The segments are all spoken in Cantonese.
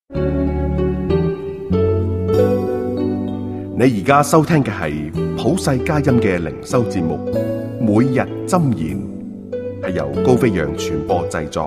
你而家收聽嘅係普世佳音嘅靈修節目，每日箴言，係由高飛揚傳播製作。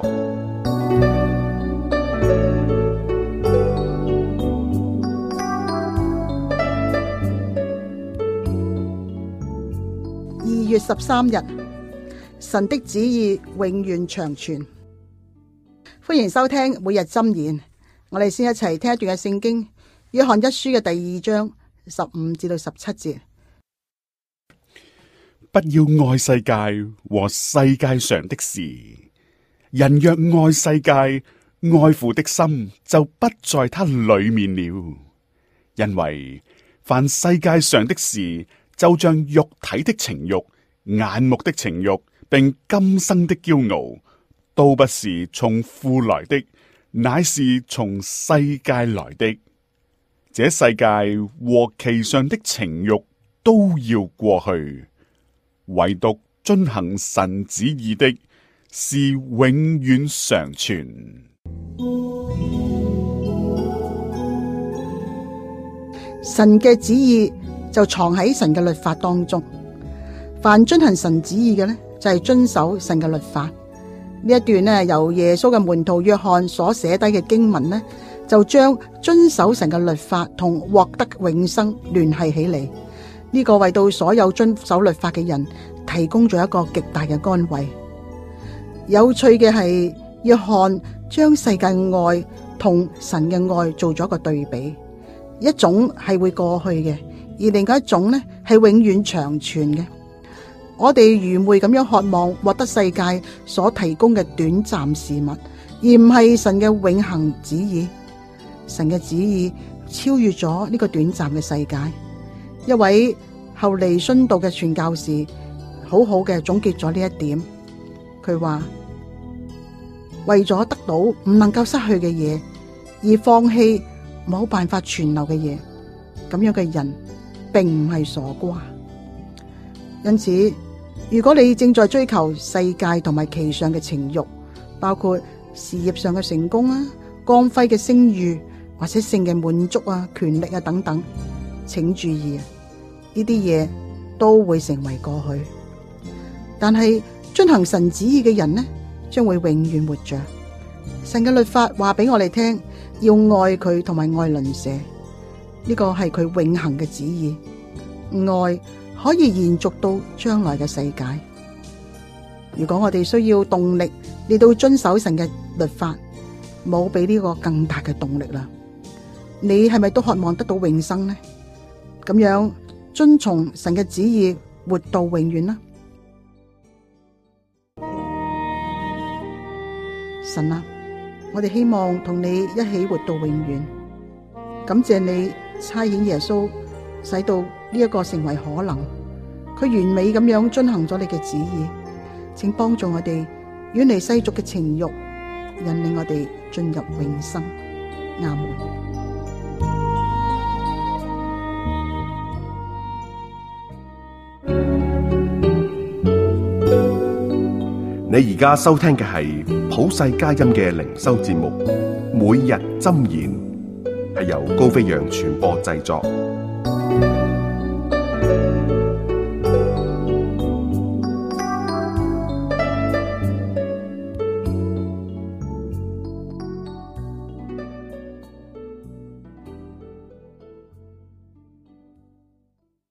2月13日，神的旨意永遠長存。歡迎收聽每日箴言。我哋先一齊聽一段嘅聖經，約翰一書嘅第2章15至到17節。 不要愛世界和世界上的事，人若愛世界，愛父的心就不在他裏面了。因為凡世界上的事，就像肉體的情慾、眼目的情慾，並今生的驕傲，都不是從父來的，乃是從世界來的。這世界和其上的情慾都要過去，唯獨遵行神旨意的，是永遠常存。 神嘅旨意就藏喺神嘅律法當中，凡遵行神旨意嘅呢，就係遵守神嘅律法。呢一段呢，由耶穌嘅門徒約翰所寫低嘅經文呢，就將遵守神嘅律法同獲得永生聯繫起嚟。呢個為到所有遵守律法嘅人提供咗一個極大嘅安慰。有趣嘅係，約翰將世界嘅愛同神嘅愛做咗一個對比，一種係會過去嘅，而另外一種呢係永遠長存嘅。我哋愚昧咁樣渴望獲得世界所提供嘅短暫事物，而唔係神嘅永恆旨意。神嘅旨意超越咗呢個短暫嘅世界。一位後嚟殉道嘅傳教士好好嘅總結咗呢一點。佢話，為咗得到唔能夠失去嘅嘢，而放棄冇辦法存留嘅嘢，咁樣嘅人並唔係傻瓜。因此，如果你正在追求世界同埋其上嘅情慾，包括事業上嘅成功啊、光輝嘅聲譽，或者性嘅滿足啊、權力啊等等，請注意啊，呢啲嘢都會成為過去。但係遵行神旨意嘅人呢，將會永遠活着。神嘅律法話俾我哋聽，要愛佢同埋愛鄰舍，呢個係佢永恆嘅旨意。愛可以延續到將來嘅世界。如果我哋需要動力嚟到遵守神嘅律法，冇比呢個更大嘅動力啦。你係咪都渴望得到永生呢？咁樣遵從神嘅旨意，活到永遠啦。神啊，我哋希望同你一起活到永遠。感謝你差遣耶穌，使到呢一個成為可能。佢完美咁樣遵行咗你嘅旨意，請幫助我哋遠離世俗嘅情慾，引領我哋進入永生。阿門。 你而家收聽嘅係普世佳音嘅靈修節目，每日箴言，係由高飛揚傳播製作。